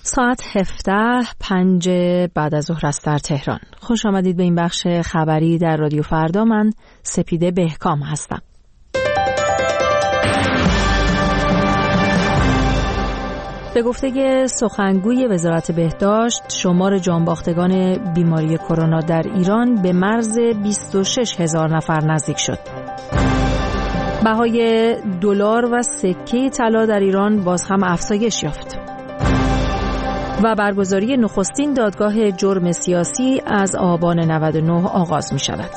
ساعت 17:05 بعد از ظهر است در تهران. خوش آمدید به این بخش خبری در رادیو فردا. من سپیده بهکام هستم. به گفته سخنگوی وزارت بهداشت، شمار جانباختگان بیماری کرونا در ایران به مرز 26,000 نفر نزدیک شد. بهای دلار و سکه طلا در ایران باز هم افزایش یافت. و برگزاری نخستین دادگاه جرم سیاسی از آبان 99 آغاز می شود.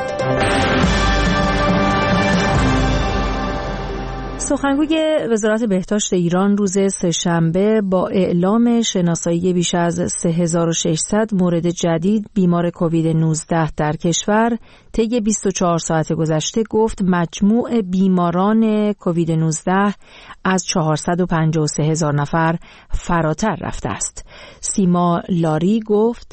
سخنگوی وزارت بهداشت ایران روز سه‌شنبه با اعلام شناسایی بیش از 3600 مورد جدید بیمار کووید 19 در کشور طی 24 ساعت گذشته گفت مجموع بیماران کووید 19 از 453,000 نفر فراتر رفته است. سیما لاری گفت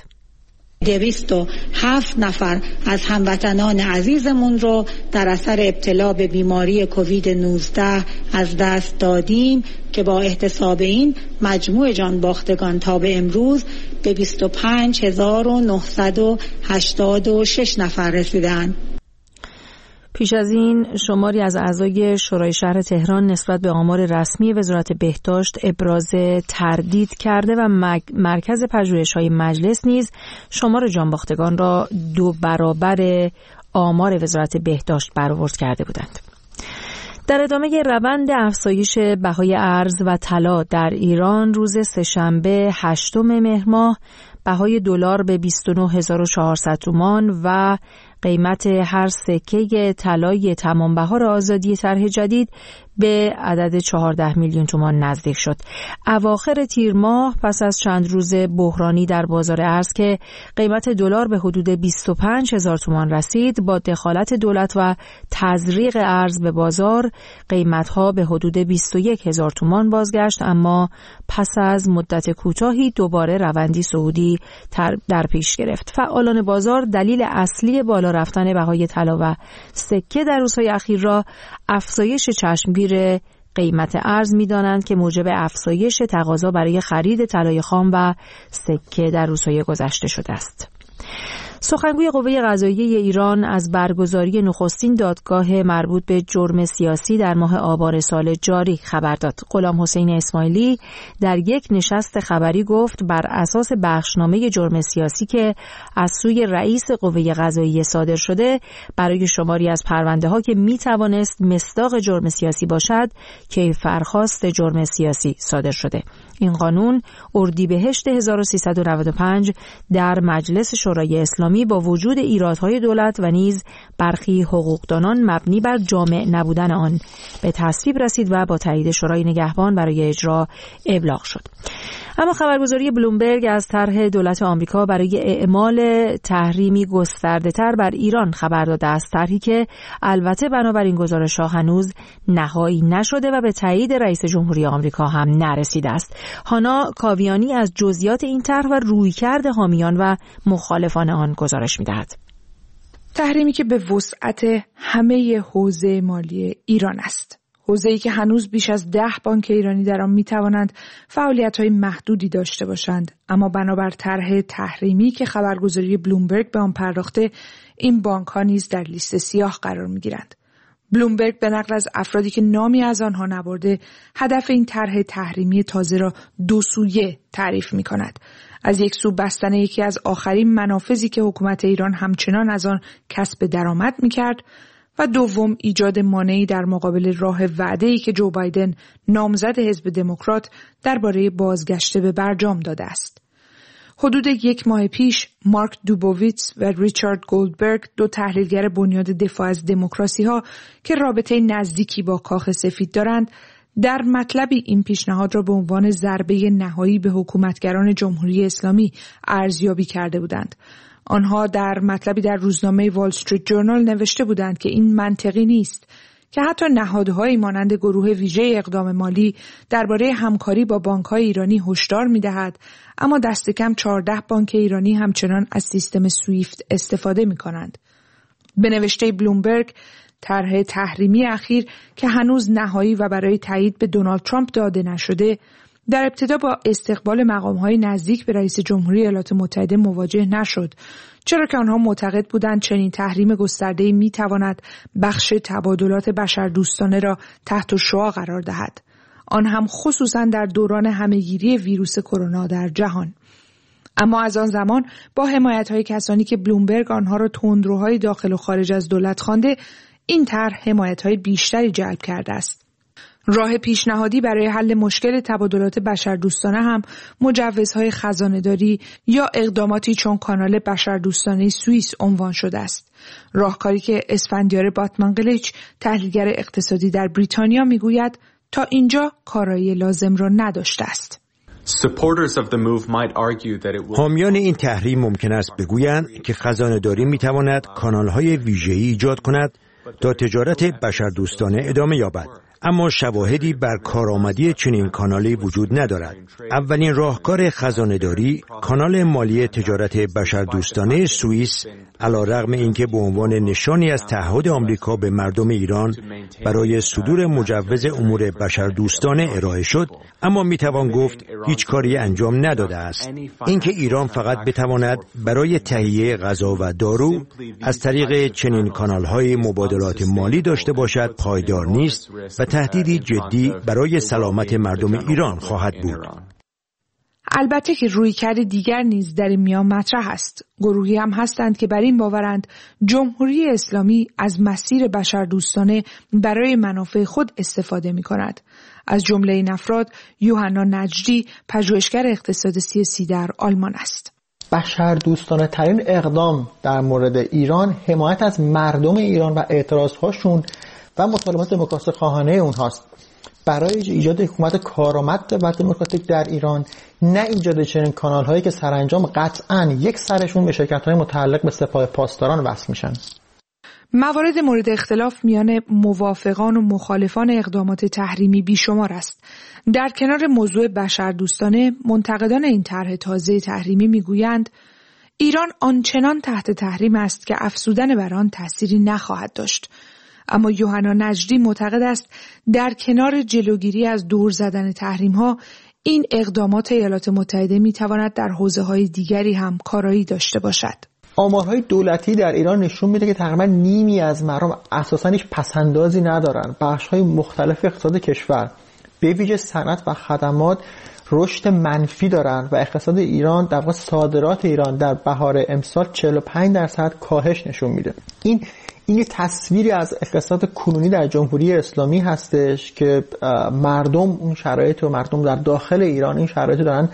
207 نفر از هموطنان عزیزمون رو در اثر ابتلا به بیماری کووید 19 از دست دادیم که با احتساب این مجموع جانباختگان تا به امروز به 25,986 نفر رسیدند. پیش از این شماری از اعضای شورای شهر تهران نسبت به آمار رسمی وزارت بهداشت ابراز تردید کرده و مرکز پژوهش‌های مجلس نیز شمار جانباختگان را 2 برابر آمار وزارت بهداشت برآورد کرده بودند. در ادامه روند افزایش بهای ارز و طلا در ایران روز سه‌شنبه 8 مهر ماه بهای دلار به 29,400 تومان و قیمت هر سکه طلای تمام بهار آزادی طرح جدید به عدد 14 میلیون تومان نزدیک شد. اواخر تیر ماه پس از چند روز بحرانی در بازار ارز که قیمت دلار به حدود 25,000 تومان رسید، با دخالت دولت و تزریق ارز به بازار قیمت‌ها به حدود 21,000 تومان بازگشت، اما پس از مدت کوتاهی دوباره روندی صعودی در پیش گرفت. فعالان بازار دلیل اصلی بالا رفتن بهای طلا و سکه در روزهای اخیر را افزایش چشمگیر قیمت ارز می‌دانند که موجب افزایش تقاضا برای خرید طلای خام و سکه در روزهای گذشته شده است. سخنگوی قوه قضاییه ایران از برگزاری نخستین دادگاه مربوط به جرم سیاسی در ماه آبان سال جاری خبر داد. غلام حسین اسماعیلی در یک نشست خبری گفت بر اساس بخشنامه جرم سیاسی که از سوی رئیس قوه قضاییه صادر شده، برای شماری از پرونده ها که می توانست مصداق جرم سیاسی باشد کیفرخواست جرم سیاسی صادر شده. این قانون اردیبهشت 1395 در مجلس شورای اسلامی با وجود ایرادهای دولت و نیز برخی حقوقدانان مبنی بر جامع نبودن آن به تصویب رسید و با تایید شورای نگهبان برای اجرا ابلاغ شد. اما خبرگزاری بلومبرگ از طرح دولت آمریکا برای اعمال تحریمی گسترده‌تر بر ایران خبر داده است، طرحی که البته بنابراین گزارش‌ها هنوز نهایی نشده و به تایید رئیس جمهوری آمریکا هم نرسیده است. هانا کاویانی از جزئیات این طرح و رویکرد حامیان و مخالفان آن گزارش می‌دهد. تحریمی که به وسعت همه حوزه مالی ایران است. حوزه‌ای که هنوز بیش از 10 بانک ایرانی در آن می‌توانند فعالیت‌های محدودی داشته باشند، اما بنابر طرح تحریمی که خبرگزاری بلومبرگ به آن پرداخته، این بانک‌ها نیز در لیست سیاه قرار می‌گیرند. بلومبرگ به نقل از افرادی که نامی از آنها نبرده، هدف این طرح تحریمی تازه را دو سویه تعریف می‌کند. از یک سو بستن یکی از آخرین منافذی که حکومت ایران همچنان از آن کسب درآمد می‌کرد و دوم ایجاد مانعی در مقابل راه وعده‌ای که جو بایدن نامزد حزب دموکرات درباره بازگشت به برجام داده است. حدود 1 ماه پیش مارک دوبوویتس و ریچارد گولدبرگ، 2 تحلیلگر بنیاد دفاع از دموکراسی‌ها که رابطه نزدیکی با کاخ سفید دارند، در مطلبی این پیشنهاد را به عنوان ضربه نهایی به حکومتگران جمهوری اسلامی ارزیابی کرده بودند. آنها در مطلبی در روزنامه وال استریت جورنال نوشته بودند که این منطقی نیست که حتی نهادهایی مانند گروه ویژه اقدام مالی درباره همکاری با بانک‌های ایرانی هشدار می‌دهد، اما دست کم 14 بانک ایرانی همچنان از سیستم سویفت استفاده می‌کنند. به نوشته بلومبرگ، طرح تحریمی اخیر که هنوز نهایی و برای تایید به دونالد ترامپ داده نشده، در ابتدا با استقبال مقام‌های نزدیک به رئیس جمهوری ایالات متحده مواجه نشد، چرا که آنها معتقد بودند چنین تحریم گسترده‌ای می‌تواند بخش تبادلات بشردوستانه را تحت شعاع قرار دهد، آن هم خصوصاً در دوران همه‌گیری ویروس کرونا در جهان. اما از آن زمان با حمایت‌های کسانی که بلومبرگ آنها را تندروهای داخل و خارج از دولت خوانده، این طرح حمایت‌های بیشتری جلب کرده است. راه پیشنهادی برای حل مشکل تبادلات بشردوستانه هم مجوزهای خزانه‌داری یا اقداماتی چون کانال بشردوستانه سوئیس عنوان شده است. راهکاری که اسفندیار باتمانگلیچ، تحلیلگر اقتصادی در بریتانیا، میگوید تا اینجا کارایی لازم را نداشته است. حامیان این تحریم ممکن است بگویند که خزانه‌داری می‌تواند کانال‌های ویژه‌ای ایجاد کند تا تجارت بشردوستانه ادامه یابد. اما شواهدی بر کارآمدی چنین کانالی وجود ندارد. اولین راهکار خزانه‌داری، کانال مالی تجارت بشردوستانه سوئیس، علی‌رغم اینکه به عنوان نشانی از تعهد آمریکا به مردم ایران برای صدور مجوز امور بشردوستانه ارائه شد، اما میتوان گفت هیچ کاری انجام نداده است. اینکه ایران فقط بتواند برای تهیه غذا و دارو از طریق چنین کانال‌های مبادلات مالی داشته باشد پایدار نیست و تهدیدی جدی برای سلامت مردم ایران خواهد بود. البته که رویکرد دیگر نیز در این میان مطرح است. گروهی هم هستند که بر این باورند جمهوری اسلامی از مسیر بشردوستانه برای منافع خود استفاده می کند. از جمله این افراد یوحنا نجدی، پژوهشگر اقتصاد سیاسی در آلمان است. بشردوستانه ترین اقدام در مورد ایران حمایت از مردم ایران و اعتراضهاشون و مطالبات دموکراسی خواهانه اونهاست. برای ایجاد حکومت کارآمد و دموکراتیک در ایران، نه ایجاد چنین کانال‌هایی که سرانجام قطعاً یک سرشون به شرکت‌های متعلق به سپاه پاسداران وصل میشن. موارد مورد اختلاف میان موافقان و مخالفان اقدامات تحریمی بیشمار است. در کنار موضوع بشردوستانه، منتقدان این طرح تازه تحریمی میگویند ایران آنچنان تحت تحریم است که افزودن بر آن تأثیری نخواهد داشت. اما یوحنا نجدی معتقد است در کنار جلوگیری از دور زدن تحریم‌ها، این اقدامات ایالات متحده می‌تواند در حوزه‌های دیگری هم کارایی داشته باشد. آمارهای دولتی در ایران نشون میده که تقریبا نیمی از مردم اساساً هیچ پسندازی ندارن. بخش‌های مختلف اقتصاد کشور، به ویژه صنعت و خدمات، رشد منفی دارن و اقتصاد ایران، در واقع صادرات ایران در بهار امسال 45% کاهش نشون میده. این تصویری از اقتصاد کنونی در جمهوری اسلامی هستش که مردم اون شرایط و مردم در داخل ایران این شرایط دارن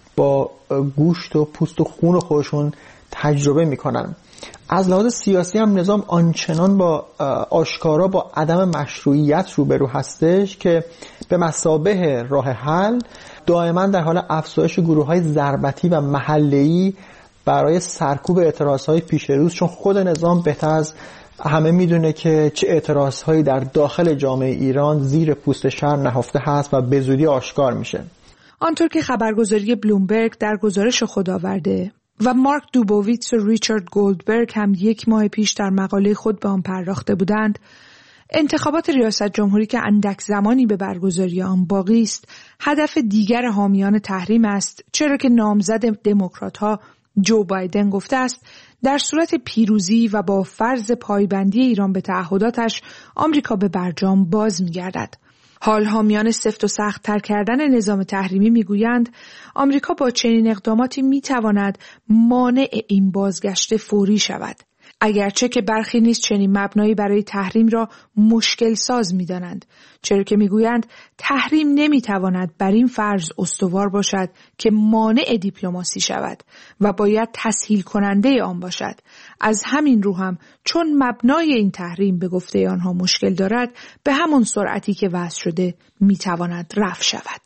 با گوشت و پوست و خون خودشون تجربه میکنن. از لحاظ سیاسی هم نظام آنچنان با آشکارا با عدم مشروعیت روبرو هستش که به مثابه راه حل دائما در حال افزایش گروه‌های ضربتی و محله‌ای برای سرکوب اعتراض‌های پیش روز، چون خود نظام بهتر از همه میدونه که چه اعتراض‌هایی در داخل جامعه ایران زیر پوست شهر نهفته هست و به زودی آشکار میشه. آنطور که خبرگزاری بلومبرگ در گزارش خود آورده و مارک دوبوویتس و ریچارد گولدبرگ هم 1 ماه پیش در مقاله خود به آن پرداخته بودند، انتخابات ریاست جمهوری که اندک زمانی به برگزاری آن باقی است، هدف دیگر حامیان تحریم است، چرا که نامزد دموکرات‌ها جو بایدن گفته است در صورت پیروزی و با فرض پایبندی ایران به تعهداتش، آمریکا به برجام باز می‌گردد. حال حامیان سفت و سخت تر کردن نظام تحریمی میگویند آمریکا با چنین اقداماتی میتواند مانع این بازگشت فوری شود. اگرچه که برخی نیز چنین مبنایی برای تحریم را مشکل ساز می‌دانند، چرا که می‌گویند تحریم نمی‌تواند بر این فرض استوار باشد که مانع دیپلماسی شود و باید تسهیل کننده آن باشد. از همین رو هم چون مبنای این تحریم به گفته آنها مشکل دارد، به همان سرعتی که وضع شده می‌تواند رفع شود.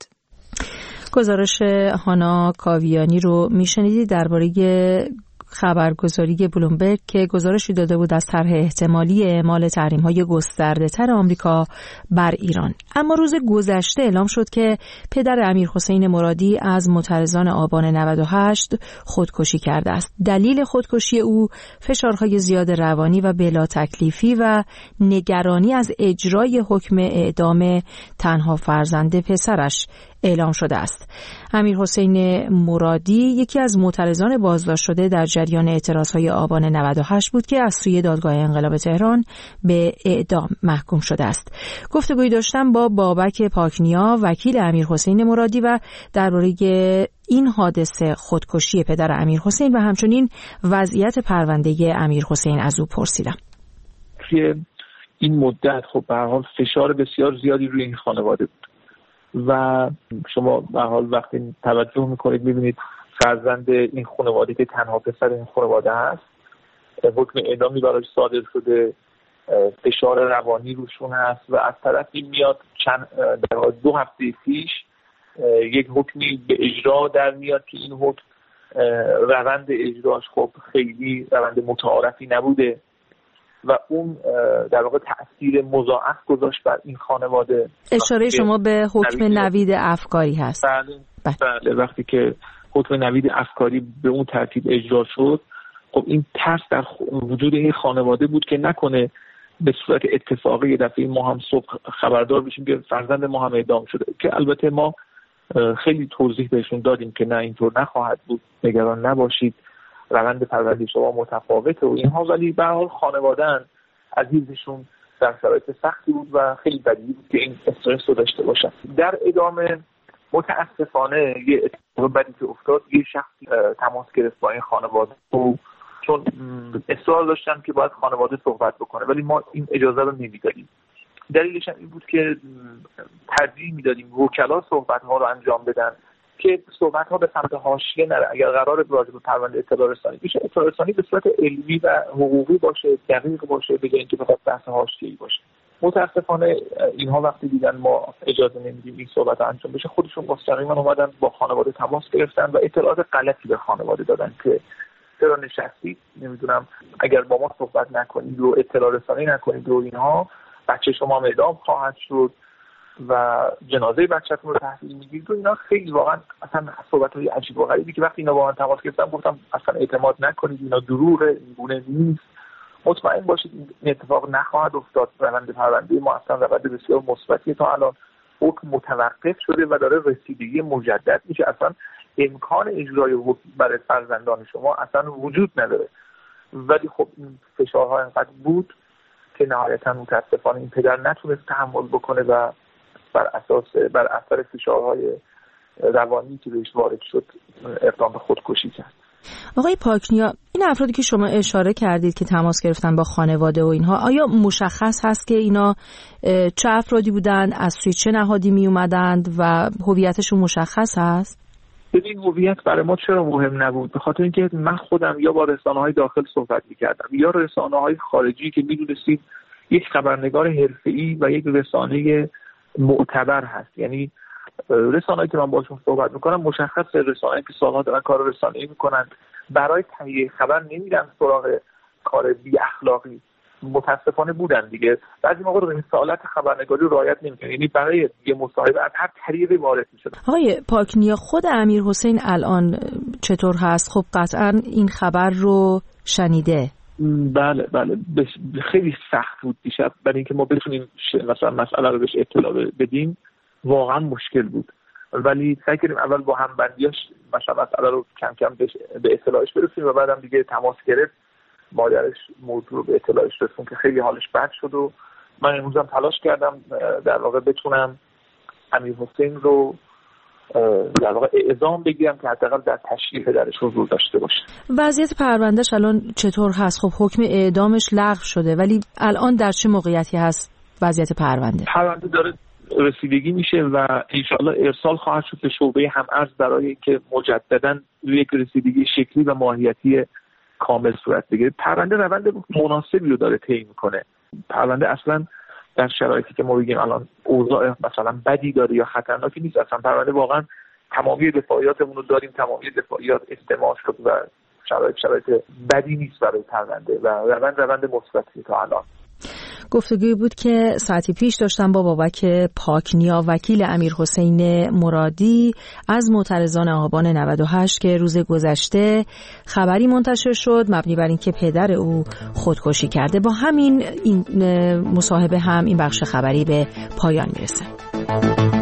گزارش هانا کاویانی رو میشنیدید درباره خبرگزاری بلومبرگ که گزارشی داده بود از طرح احتمالی اعمال تحریم‌های گسترده‌تر آمریکا بر ایران. اما روز گذشته اعلام شد که پدر امیرحسین مرادی از معترضان آبان 98 خودکشی کرده است. دلیل خودکشی او فشارهای زیاد روانی و بلا تکلیفی و نگرانی از اجرای حکم اعدام تنها فرزند پسرش اعلام شده است. امیرحسین مرادی یکی از معترضان بازداشت شده در جریان اعتراضهای آبان 98 بود که از سوی دادگاه انقلاب تهران به اعدام محکوم شده است. گفتگویی داشتم با بابک پاکنیا وکیل امیرحسین مرادی و درباره این حادثه خودکشی پدر امیرحسین و همچنین وضعیت پرونده امیرحسین از او پرسیدم. این مدت خب به هر حال فشار بسیار زیادی روی این خانواده بود و شما به هر حال وقتی توجه میکنید میبینید فرزند این خانواده که تنها پسر این خانواده هست حکم اعدامی براش صادر شده، فشار روانی روشون هست و از طرفی میاد در 2 هفته پیش یک حکمی به اجرا در میاد که این حکم روند اجراش خب خیلی روند متعارفی نبوده و اون در واقع تأثیر مضاعف گذاشت بر این خانواده. اشاره شما به حکم نوید افکاری هست. بله وقتی که حکم نوید افکاری به اون ترتیب اجرا شد خب این ترس در وجود این خانواده بود که نکنه به صورت اتفاقی یه دفعه ما هم صبح خبردار بشیم که فرزند ما هم اعدام شده، که البته ما خیلی توضیح بهشون دادیم که نه اینطور نخواهد بود، نگران نباشید، روند پرونده شما متفاوته و اینها، ولی به هر حال خانواده‌اند، عزیزشون در شرایط سختی بود و خیلی بدیهی بود که این استرس رو داشته باشن. در ادامه متاسفانه یه اتفاق بدی که افتاد، یه شخصی تماس گرفت با این خانواده و چون اصرار داشتن که باید خانواده صحبت بکنه ولی ما این اجازه رو نمیدادیم. دلیلش این بود که ترجیح میدادیم وکلا صحبت‌ها رو انجام بدن که صحبت‌ها به سمت حاشیه نره. اگر قرار راجع به پرونده اطلاع رسانی بشه، اطلاع رسانی به صورت علمی و حقوقی باشه، دقیق باشه، به جای اینکه فقط بحث حاشیه‌ای باشه. متاسفانه اینها وقتی دیدن ما اجازه نمیدیم این صحبت انجام بشه، خودشون مستقیما اومدن با خانواده تماس گرفتن و اطلاعات غلطی به خانواده دادن که چرا نشستید، نمیدونم اگر با ما صحبت نکنید و اطلاع رسانی نکنید و اینها، بچه شما هم اعدام خواهد شد و جنازه بچه‌تون رو تحویل میگیرید و اینا. خیلی واقعا اصلا صحبت‌های عجیب و غریبی که وقتی اینا با من تماس گرفتم گفتم اصلا اعتماد نکنید، اینا دروغه، این گونه نیست، مطمئن باشید این اتفاق نخواهد افتاد. روند پرونده ما اصلا روند بسیار مثبتی تا الان، حکم متوقف شده و داره رسیدگی مجدد میشه، اصلا امکان اجرای حکم برای فرزندان شما اصلا وجود نداره. ولی خب این فشارها انقدر بود که نهایتا متاسفانه این پدر نتونست تحمل بکنه و بر اثر فشارهای روانی که بهش وارد شد اقدام به خودکشی کرد. آقای پاکنیا، این افرادی که شما اشاره کردید که تماس گرفتن با خانواده و اینها، آیا مشخص هست که اینا چه افرادی بودند، از سوی چه نهادی می اومدند و هویتشون مشخص هست؟ ببین هویت برای ما چرا مهم نبود؟ به خاطر اینکه من خودم یا با رسانه‌های داخل صحبت می‌کردم یا رسانه‌های خارجی که می‌دونستیم یک خبرنگار حرفه‌ای و یک رسانه معتبر هست. یعنی رسانه‌ای که من باشون صحبت می‌کنم مشخص رسانه‌ای که سال‌ها دارن کار رسانه‌ای می‌کنن، برای تهیه خبر نمیرن سراغ کار بی اخلاقی. متاسفانه بودن دیگه، بعضی موقع رسالت خبرنگاری رعایت نمی‌کنه، یعنی برای یه مصاحبه از هر طریقی وارد میشه. آقای پاکنیا، خود امیرحسین الان چطور هست؟ خب قطعاً این خبر رو شنیده. بله خیلی سخت بود دیشب برای اینکه ما بتونیم مثلا مسئله رو بهش اطلاع بدیم، واقعا مشکل بود، ولی سعی کردیم اول با همبندیاش مثلا مسئله رو کم کم به اطلاعش برسیم و بعدم دیگه تماس گرفت مادرش موضوع رو به اطلاعش رسون که خیلی حالش بد شد و من امروزم تلاش کردم در واقع بتونم امیرحسین رو در واقع اعزام بگیرم که حداقل در تشریح پدرش حضور داشته باشه. وضعیت پروندهش الان چطور هست؟ خب حکم اعدامش لغو شده، ولی الان در چه موقعیتی هست وضعیت پرونده؟ پرونده داره رسیدگی میشه و انشاءالله ارسال خواهد شد به شعبه هم‌ارز برای اینکه مجددا یک رسیدگی شکلی و ماهیتی کامل صورت بگیره. پرونده روند مناسبی رو داره طی میکنه. پرونده اصلا در شرایطی که ما بگیم الان اوضاع مثلا بدی داره یا خطرناکی نیست، اصلا پرونده واقعا تمامی دفاعیاتمون رو داریم، تمامی دفاعیات استماع شد و شرایط بدی نیست برای پرونده و روند مثبتی تا الان. گفتگویی بود که ساعتی پیش داشتم با بابک پاکنیا وکیل امیرحسین مرادی از معترضان آبان 98 که روز گذشته خبری منتشر شد مبنی بر اینکه پدر او خودکشی کرده. با همین این مصاحبه هم این بخش خبری به پایان میرسه.